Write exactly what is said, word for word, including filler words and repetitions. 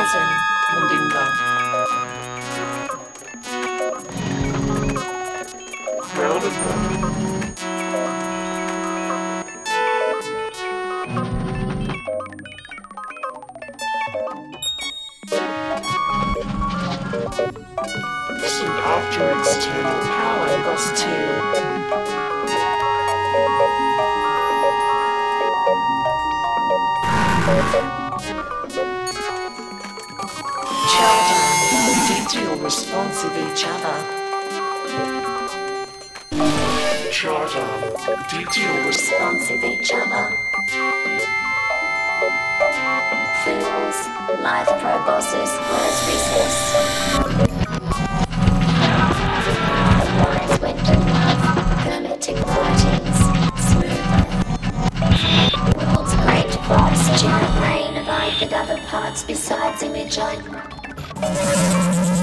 Horizon, Mundinga. Proud of them. Listen afterwards to Power Lost two. Children, detail responsive each other. Children, detail responsive each other. Fools, life proboscis, where's recess? The wise wind of love, hermetic writings, smoother. World's great voice, giant rain, abide with other parts besides image line.